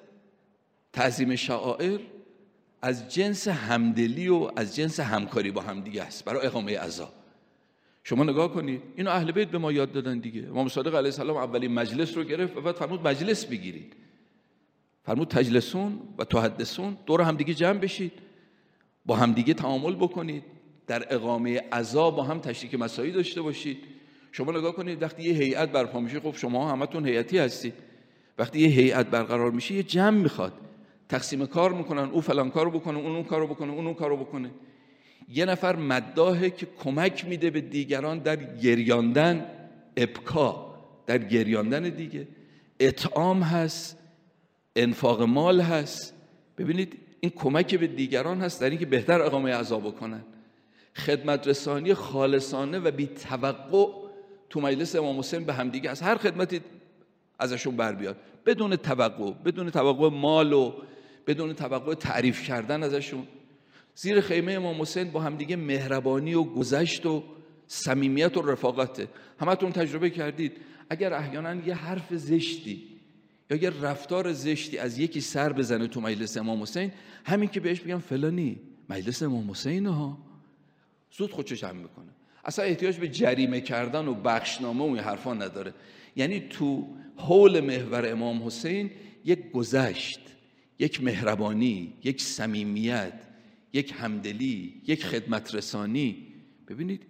تعظیم شعائر از جنس همدلی و از جنس همکاری با هم دیگه است برای اقامه عزا. شما نگاه کنید، اینو اهل بیت به ما یاد دادن دیگه. امام صادق علیه السلام اولین مجلس رو گرفت و بعد فرمود مجلس بگیرید. فرمود تجلسون و تحدثون، دور هم دیگه جمع بشید، با هم دیگه تعامل بکنید، در اقامه عزا با هم تشریک مساعی داشته باشید. شما نگاه کنید وقتی یه هیئت برپا میشه، خب شما همتون هیئتی هستید، وقتی یه هیئت برقرار میشه یه جمع میخواد، تقسیم کار میکنن، او فلان کارو بکنه، اون اون کارو بکنه، اون اون کارو بکنه. یه نفر مداحه که کمک میده به دیگران در گریاندن، ابکا، در گریاندن دیگه. اطعام هست، انفاق مال هست. ببینید این کمک به دیگران هست در اینکه بهتر اقامه عزا بکنن. خدمت رسانی خالصانه و بی توقع تو مجلس امام حسین به هم دیگه، از هر خدمتی ازشون بر بیاد، بدون توقع، بدون توقع مال و بدون توقع تعریف کردن ازشون. زیر خیمه امام حسین با هم دیگه مهربانی و گذشت و صمیمیت و رفاقته. همتون تجربه کردید اگر احیانا یه حرف زشتی یا یه رفتار زشتی از یکی سر بزنه تو مجلس امام حسین، همین که بهش بگم فلانی مجلس امام حسین ها، زود خودشو جمع میکنه. اصلا احتیاج به جریمه کردن و بخشنامه و این حرفا نداره. یعنی تو حول محور امام حسین یک گذشت، یک مهربانی، یک صمیمیت، یک همدلی، یک خدمت رسانی. ببینید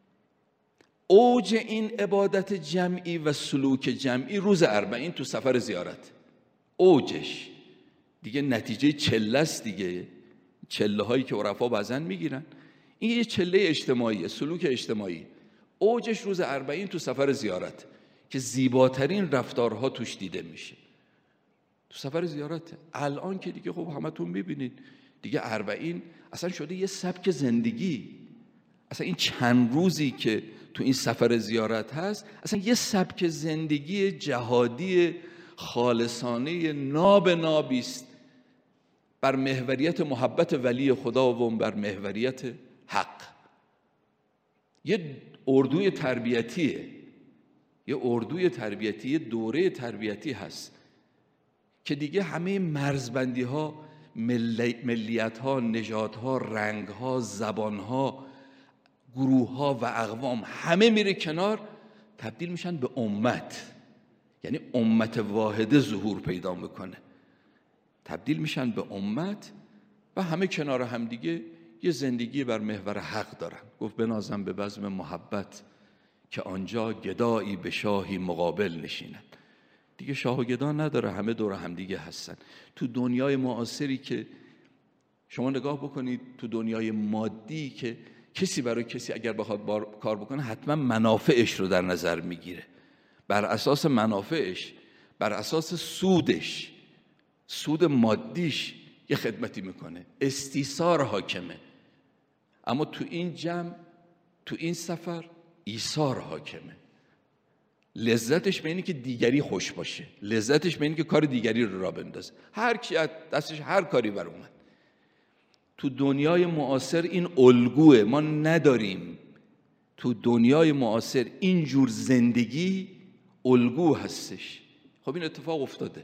اوج این عبادت جمعی و سلوک جمعی روز اربعین تو سفر زیارت، اوجش دیگه نتیجه چله است دیگه، چله هایی که عرفا بعضن میگیرن. این یه چله اجتماعیه، سلوک اجتماعی. اوجش روز اربعین تو سفر زیارت که زیباترین رفتارها توش دیده میشه. تو سفر زیارت الان که دیگه خب همتون میبینید دیگه اربعین اصلا شده یه سبک زندگی. اصلا این چند روزی که تو این سفر زیارت هست اصلا یه سبک زندگی جهادی خالصانه ناب نابیست بر محوریت محبت ولی خدا و بر محوریت حق. یه اردوی تربیتیه، یه اردوی تربیتی، یه دوره تربیتی هست که دیگه همه مرزبندی ها، ملیت ها، نژاد ها، رنگ ها، زبان ها، گروه ها و اقوام همه میره کنار، تبدیل میشن به امت. یعنی امت واحده ظهور پیدا میکنه، تبدیل میشن به امت و همه کنار هم دیگه یه زندگی بر محور حق دارن. گفت بنازم به بزم محبت که آنجا گدایی به شاهی مقابل نشینن. دیگه شاه و گدا نداره، همه دور هم دیگه هستن. تو دنیای معاصری که شما نگاه بکنید، تو دنیای مادی که کسی برای کسی اگر بخواد کار بکنه حتما منافعش رو در نظر میگیره، بر اساس منافعش، بر اساس سودش، سود مادیش یه خدمتی میکنه، استیثار حاکمه. اما تو این جمع، تو این سفر ایثار حاکمه. لذتش به اینه که دیگری خوش باشه، لذتش به اینه که کار دیگری رو راه بندازه، هر کی دستش هر کاری بر اومد. تو دنیای معاصر این الگوه ما نداریم. تو دنیای معاصر این جور زندگی الگو هستش. خب این اتفاق افتاده.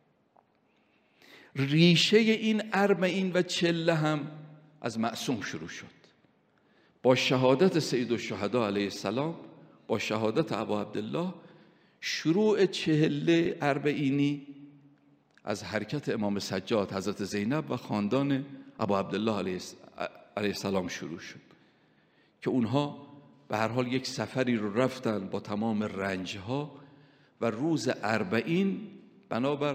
ریشه این اربعین و چله هم از معصوم شروع شد. با شهادت سید الشهدا علیه السلام، با شهادت ابا عبدالله، شروع چهله اربعینی از حرکت امام سجاد حضرت زینب و خاندان ابا عبدالله علیه السلام شروع شد که اونها به هر حال یک سفری رو رفتن با تمام رنجها و روز اربعین بنابر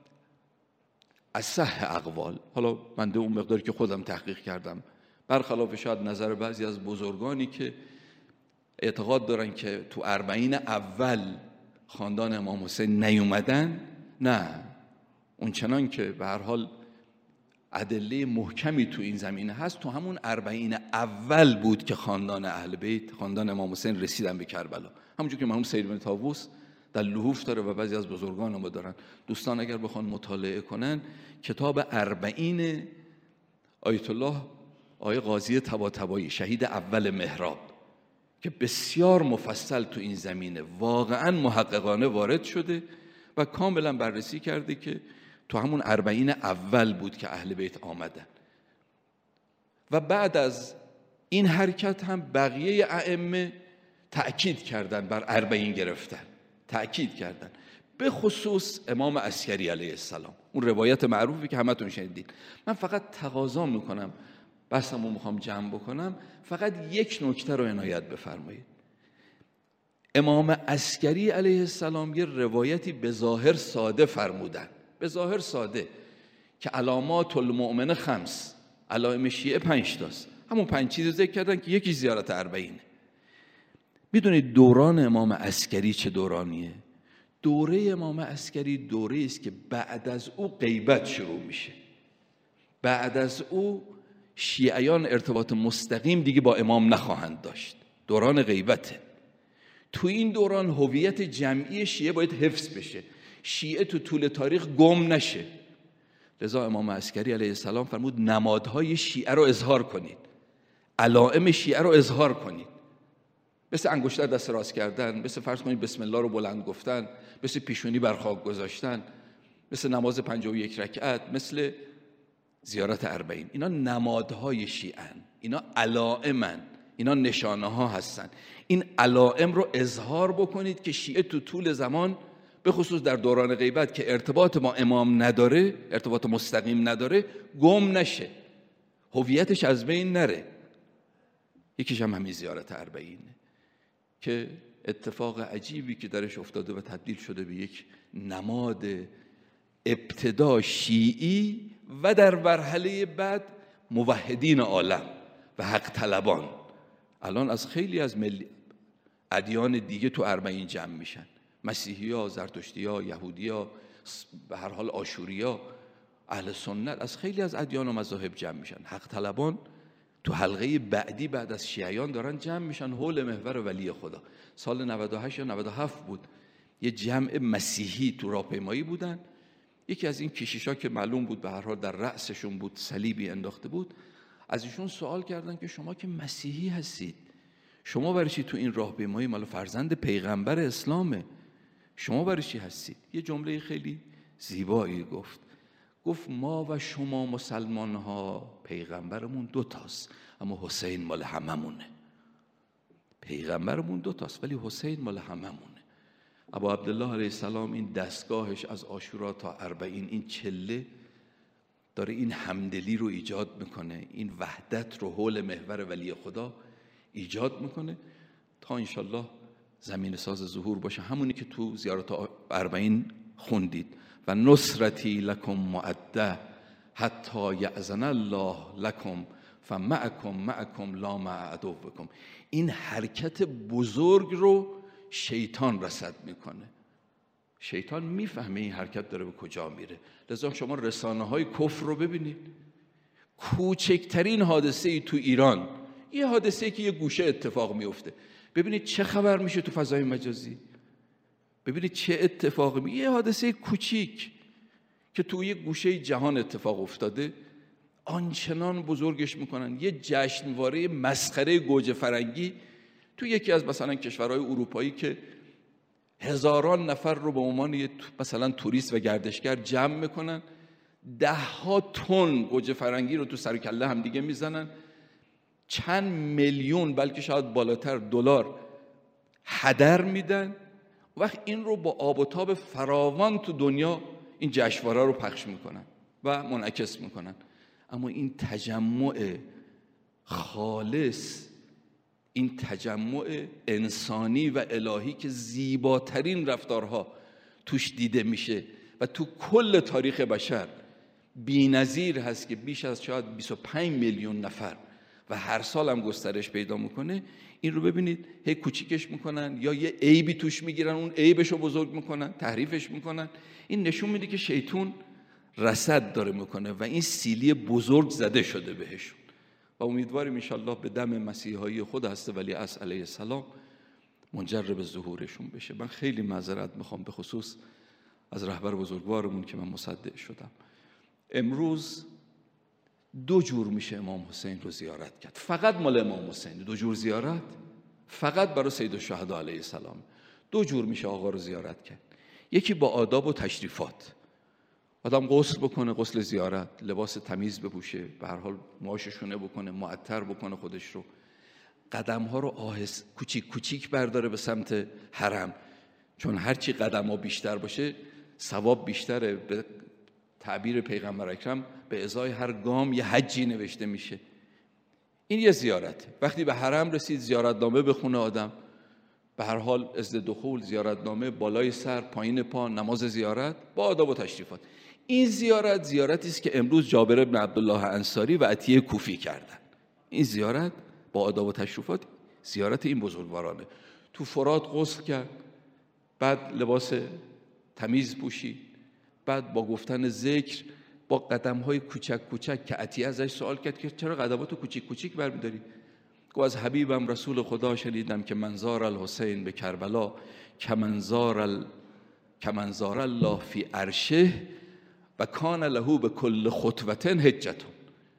اصح اقوال، حالا من ده اون مقداری که خودم تحقیق کردم، برخلاف شاید نظر بعضی از بزرگانی که اعتقاد دارن که تو اربعین اول خاندان امام حسین نیومدن، نه، اون چنان که به هر حال ادله محکمی تو این زمینه هست، تو همون اربعین اول بود که خاندان اهل بیت، خاندان امام حسین رسیدن به کربلا. همونجور که مرحوم سید بن طاووس در لحوف داره و بعضی از بزرگان ما دارن. دوستان اگر بخوان مطالعه کنن کتاب اربعین آیت الله آقای قاضی طباطبایی، شهید اول محراب، که بسیار مفصل تو این زمینه واقعا محققانه وارد شده و کاملا بررسی کرده که تو همون اربعین اول بود که اهل بیت آمدن. و بعد از این حرکت هم بقیه ائمه تأکید کردن بر اربعین گرفتن، تأکید کردن، به خصوص امام عسکری علیه السلام. اون روایت معروفی که همتون شنیدید. من فقط تقاضا میکنم، بحثمو میخوام جمع بکنم، فقط یک نکته رو عنایت بفرمایید. امام عسکری علیه السلام یه روایتی به ظاهر ساده فرمودن، به ظاهر ساده، که علامات المؤمن خمس، علائم شیعه پنج تاست. همون پنج چیز ذکر کردن که یکی زیارت اربعینه. میدونید دوران امام عسکری چه دورانیه؟ دوره امام عسکری دوره است که بعد از او غیبت شروع میشه. بعد از او شیعیان ارتباط مستقیم دیگه با امام نخواهند داشت. دوران غیبته. تو این دوران هویت جمعی شیعه باید حفظ بشه، شیعه تو طول تاریخ گم نشه. لذا امام عسکری علیه السلام فرمود نمادهای شیعه رو اظهار کنید، علائم شیعه رو اظهار کنید، مثل انگشتر دست راست کردن، مثل فرض کنید بسم الله رو بلند گفتن، مثل پیشونی بر خاک گذاشتن، مثل نماز پنجاه و یک رکعت، مثل زیارت اربعین. اینا نمادهای شیعه، اینا علائمن، اینا نشانه ها هستن. این علائم رو اظهار بکنید که شیعه تو طول زمان، به خصوص در دوران غیبت که ارتباط با امام نداره، ارتباط مستقیم نداره، گم نشه، هویتش از بین نره. یکیش هم همین زیارت اربعینه که اتفاق عجیبی که درش افتاده و تبدیل شده به یک نماد ابتدا شیعی و در مرحله بعد موحدین عالم و حق طلبان. الان از خیلی از ملی ادیان دیگه تو اربعین جمع میشن، مسیحی ها، زرتشتی ها، یهودی ها، به هر حال آشوری ها، اهل سنت، از خیلی از ادیان و مذاهب جمع میشن. حق طلبان تو حلقه بعدی بعد از شیعیان دارن جمع میشن حول محور ولی خدا. سال نود و هشت یا نود و هفت بود، یه جمع مسیحی تو راهپیمایی بودن. یکی از این کشیشا که معلوم بود به هر حال در رأسشون بود صلیبی انداخته بود، از ایشون سوال کردن که شما که مسیحی هستید، شما برای چی تو این راهپیمایی، مال فرزند پیغمبر اسلامه، شما برای چی هستید؟ یه جمله خیلی زیبایی گفت. گفت ما و شما مسلمان ها پیغمبرمون دوتاست، اما حسین مال هممونه. پیغمبرمون دوتاست ولی حسین مال هممونه. ابا عبدالله علیه السلام این دستگاهش از عاشورا تا اربعین، این چله داره این همدلی رو ایجاد میکنه، این وحدت رو حول محور ولی خدا ایجاد میکنه تا انشالله زمین ساز ظهور باشه. همونی که تو زیارت اربعین خوندید، و نصرتی لکم معده حتی یأذن الله لکم فمعکم معکم لا مع عدوکم. این حرکت بزرگ رو شیطان رصد میکنه. شیطان میفهمه این حرکت داره به کجا میره. لذا شما رسانه های کفر رو ببینید، کوچکترین حادثه ای تو ایران، یه حادثه ای که یه گوشه اتفاق میفته، ببینید چه خبر میشه تو فضای مجازی، ببینید چه اتفاقی می، یه حادثه کوچیک که تو یه گوشه جهان اتفاق افتاده آنچنان بزرگش میکنن. یه جشنواره مسخره گوجه فرنگی تو یکی از مثلا کشورهای اروپایی که هزاران نفر رو به عنوان یه مثلا توریست و گردشگر جمع میکنن، ده ها تن گوجه فرنگی رو تو سر و کله هم دیگه میزنن، چند میلیون بلکه شاید بالاتر دلار هدر میدن. وقت این رو با آب و تاب فراوان تو دنیا این جشنواره رو پخش میکنن و منعکس میکنن. اما این تجمع خالص، این تجمع انسانی و الهی که زیباترین رفتارها توش دیده میشه و تو کل تاریخ بشر بی‌نظیر هست که بیش از شاید بیست و پنج میلیون نفر و هر سال هم گسترش پیدا میکنه. این رو ببینید هی کوچیکش میکنن یا یه عیبی توش میگیرن، اون عیبش رو بزرگ میکنن، تحریفش میکنن. این نشون میده که شیطان رصد داره میکنه و این سیلی بزرگ زده شده بهشون. و امیدواریم انشالله به دم مسیحایی خود هست ولی عصر علیه السلام منجر به ظهورشون بشه. من خیلی معذرت میخوام به خصوص از رهبر بزرگوارمون که من مصدق شدم. امروز دو جور میشه امام حسین رو زیارت کرد، فقط مال امام حسین. دو جور زیارت فقط برای سید الشهدا علیه السلام. دو جور میشه آقا رو زیارت کرد. یکی با آداب و تشریفات، آدم غسل بکنه، غسل زیارت، لباس تمیز بپوشه، به هر حال موهاشونه بکنه، معطر بکنه خودش رو، قدم ها رو آهست کوچیک کوچیک برداره به سمت حرم، چون هرچی قدم ها بیشتر باشه ثواب بیشتره. به تعبیر پیغمبر اکرم به ازای هر گام یه حجی نوشته میشه. این یه زیارت. وقتی به حرم رسید زیارتنامه بخونه آدم، به هر حال ازد دخول، زیارتنامه، بالای سر، پایین پا، نماز زیارت با آداب و تشریفات. این زیارت زیارتی است که امروز جابر بن عبدالله انصاری و عطیه کوفی کردن. این زیارت با آداب و تشریفات زیارت این بزرگوارانه. تو فرات غسل کرد، بعد لباس تمیز پوشید، بعد با گفتن ذکر با قدم‌های کوچک کوچک که عطیه ازش سوال کرد که چرا قدماتو کوچیک کوچیک برمی‌داری؟ گفت از حبیبم رسول خدا شنیدم که منظار الحسین به کربلا کمنظار ال... کمنظار الله فی عرشه و کان له به کل خطوه حجتون.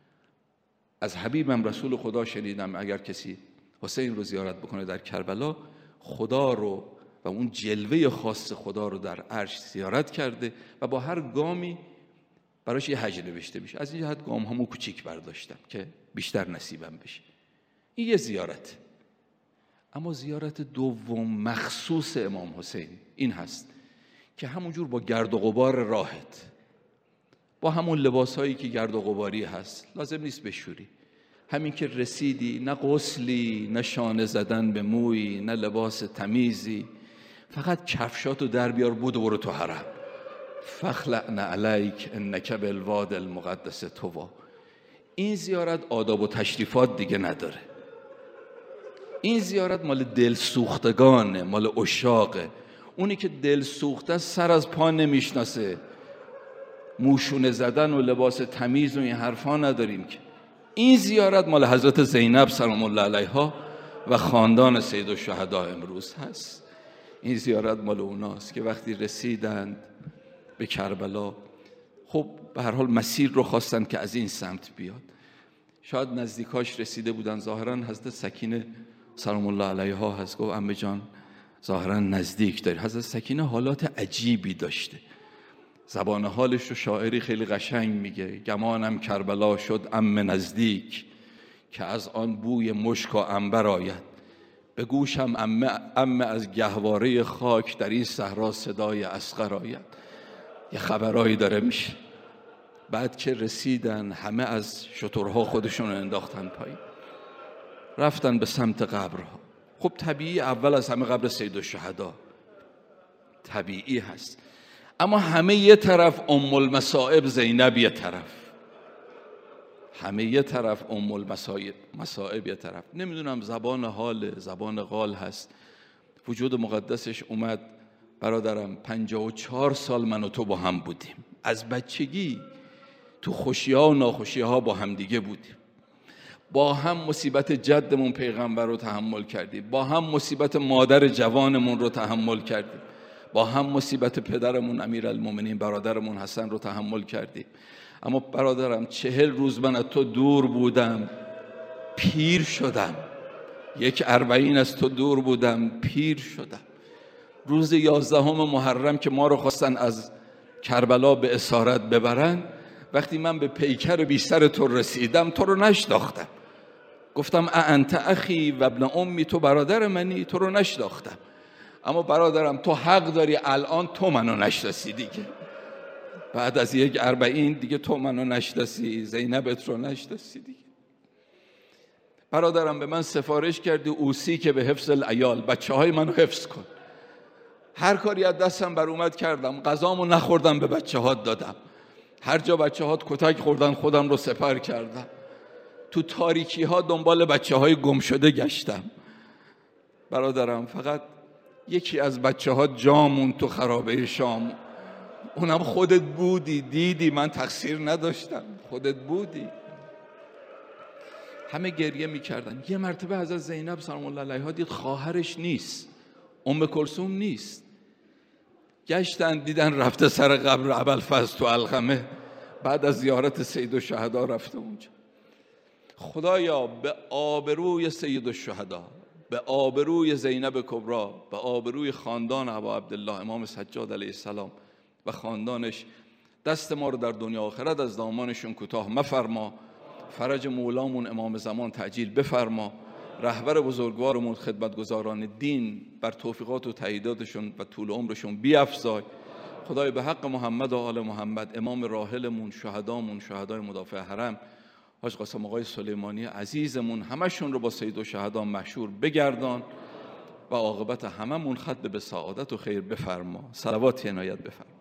از حبیبم رسول خدا شنیدم اگر کسی حسین رو زیارت بکنه در کربلا، خدا رو و اون جلوه خاص خدا رو در عرش زیارت کرده و با هر گامی براش یه حج نوشته میشه. از این جهت گام همو کوچیک برداشتم که بیشتر نصیبم بشه. این یه زیارت. اما زیارت دوم مخصوص امام حسین این هست که همونجور با گرد و غبار راحت، با همون لباسهایی که گرد و غباری هست، لازم نیست بشوری، همین که رسیدی، نه غسلی، نه شانه زدن به موی، نه لباس تمیزی، فقط کفشاتو در بیار بود و برو تو حرم. فخلعن علیک انک بالواد المقدس طوا. این زیارت آداب و تشریفات دیگه نداره. این زیارت مال دل سوختگانه، مال عشاقه. اونی که دل سوخته سر از پا نمیشناسه. موشونه زدن و لباس تمیز و این حرفا نداریم که. این زیارت مال حضرت زینب سلام الله علیها و خاندان سید الشهدا امروز هست. این زیارت مال اوناست که وقتی رسیدند به کربلا، خب به هر حال مسیر رو خواستن که از این سمت بیاد. شاید نزدیکاش رسیده بودن، ظاهرا حضرت سکینه سلام الله علیها هست، گفت عمه جان ظاهرا نزدیک داری. حضرت سکینه حالات عجیبی داشته، زبان حالش رو شاعری خیلی قشنگ میگه: گمانم کربلا شد عمه نزدیک، که از آن بوی مشک و عنبر آید. به گوشم عمه عمه از گهواره خاک، در این صحرا صدای اصغر آید. یه خبرایی داره میشه. بعد که رسیدن همه از شترها خودشون رو انداختن پایین، رفتن به سمت قبرها. خب طبیعی اول از همه قبر سید الشهدا، طبیعی هست. اما همه یه طرف، ام المصائب زینب یه طرف، همه یه طرف، ام المصائب مصائب یه طرف. نمیدونم زبان حال، زبان قال هست. وجود مقدسش اومد: برادرم پنجاه و چهار سال من و تو با هم بودیم، از بچگی تو خوشی ها و ناخوشی ها با هم دیگه بودیم، با هم مصیبت جدمون پیغمبر رو تحمل کردیم، با هم مصیبت مادر جوانمون رو تحمل کردیم، با هم مصیبت پدرمون امیرالمومنین برادرمون حسن رو تحمل کردیم. اما برادرم چهل روز من از تو دور بودم، پیر شدم. یک اربعین از تو دور بودم، پیر شدم. روز یازدهم محرم که ما رو خواستن از کربلا به اسارت ببرن، وقتی من به پیکر بی سر تو رسیدم تو رو نشناختم. گفتم انت اخی و ابن امی، تو برادر منی، تو رو نشناختم. اما برادرم تو حق داری، الان تو منو نشناسی دیگه. بعد از یک اربعین دیگه تو منو نشناسی، زینبت رو نشناسی دیگه. برادرم به من سفارش کردی اوصی که به حفظ العیال، بچه های منو حفظ کن. هر کاری از دستم بر اومد کردم، غذامو نخوردم به بچه هات دادم، هر جا بچه هات کتک خوردن خودم رو سپر کردم، تو تاریکی ها دنبال بچه های گم شده گشتم. برادرم فقط یکی از بچه ها جامون تو خرابه شام، اونم خودت بودی، دیدی من تقصیر نداشتم، خودت بودی. همه گریه میکردن. یه مرتبه حضرت زینب سلام الله علیها دید خواهرش نیست، ام کلثوم نیست. گشتن دیدن رفته سر قبر ابوالفضل تو الخمه، بعد از زیارت سید الشهدا رفته اونجا. خدایا به آبروی سید الشهدا، به آبروی زینب کبری، به آبروی خاندان ابا عبدالله امام سجاد علیه السلام و خاندانش، دست ما رو در دنیا آخرت از دامانشون کوتاه مفرما. فرج مولامون امام زمان تعجیل بفرما. رهبر بزرگوارمون خدمتگزاران دین بر توفیقات و تاییداتشون و طول عمرشون بیفزای. خدای به حق محمد و آل محمد، امام راحلمون، شهدامون، شهدای مدافع حرم، حاج قاسم آقای سلیمانی عزیزمون، همشون رو با سید الشهدا محشور بگردان و عاقبت هممون ختم به سعادت و خیر بفرما. صلوات عنایت بفرما.